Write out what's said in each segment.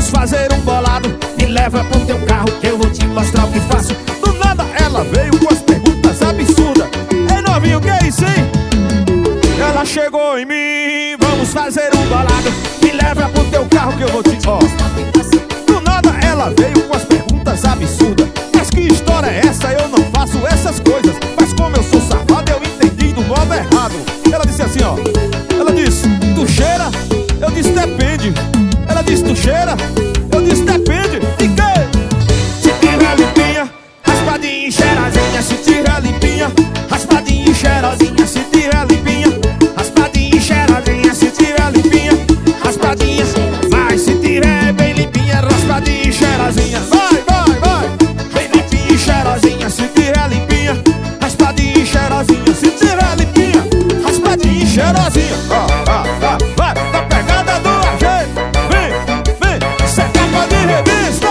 fazer um bolado. Me leva pro teu carro que eu vou te mostrar o que faço. Do nada ela veio com as perguntas absurdas. Ei novinho, o que é isso, hein? Ela chegou em mim, vamos fazer um bolado. Me leva pro teu carro que eu vou te mostrar. Do nada ela veio com as perguntas absurdas. Mas que história é essa? Eu não faço essas coisas. Mas como eu sou safado, eu entendi do modo errado. Ela disse assim, ó. Ela disse, tu cheira? Eu disse, depende. Ela disse, tu cheira? Eu disse, depende. De quê? Se tiver limpinha, raspadinha e cheirosinha. Se tiver limpinha, raspadinha e cheirosinha. Se tiver limpinha, raspadinha e cheirosinha. Se tiver limpinha, raspadinha. Mas se tiver bem limpinha, raspadinha e cheirosinha. Vai, vai, vai. Bem limpinha e cheirosinha. Se tiver limpinha, raspadinha e cheirosinha. Se tiver limpinha, raspadinha e cheirosinha. Vai, tá pegada do agente. Vem, vem. Isso é capa de revista.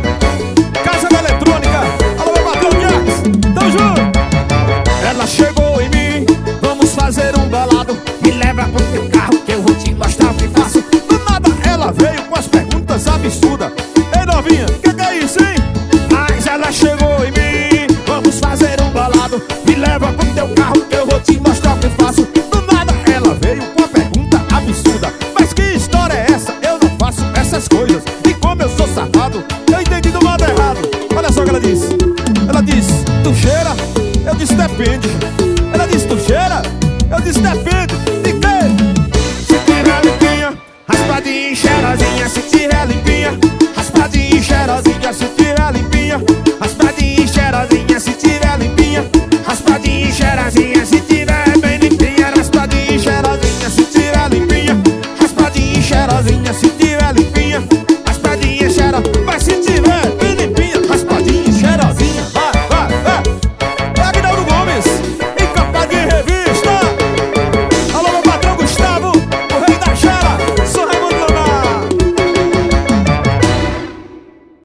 Casa da Eletrônica. Alô, meu patrão Jax. Tamo junto. Ela chegou em mim, vamos fazer um bolado. Me leva pro teu carro que eu vou te mostrar o que faço. Do nada ela veio com as perguntas absurdas. Ei novinha, que é isso, hein? Mas ela chegou em mim, vamos fazer um bolado. Me leva pro teu carro que eu vou te mostrar o que faço. Do nada ela veio com a pergunta absurda. Mas que história é essa? Eu não faço essas coisas. E como eu sou safado, eu entendi do modo errado. Olha só o que ela disse. Ela disse, tu cheira? Eu disse, depende. Ela disse, tu cheira? Eu disse, depende. De quê? Se tiver limpinha, raspadinha e cheirosinha. Se tiver limpinha, raspadinha e cheirosinha. Se tiver limpinha, raspadinha e cheirosinha. Se tiver limpinha, raspadinha e cheirosinha. Se tiver bem limpinha, raspadinha e cheirosinha. Se tiver limpinha, raspadinha e cheirosinha. Se tiver limpinha, raspadinha e cheirosinha. Mas se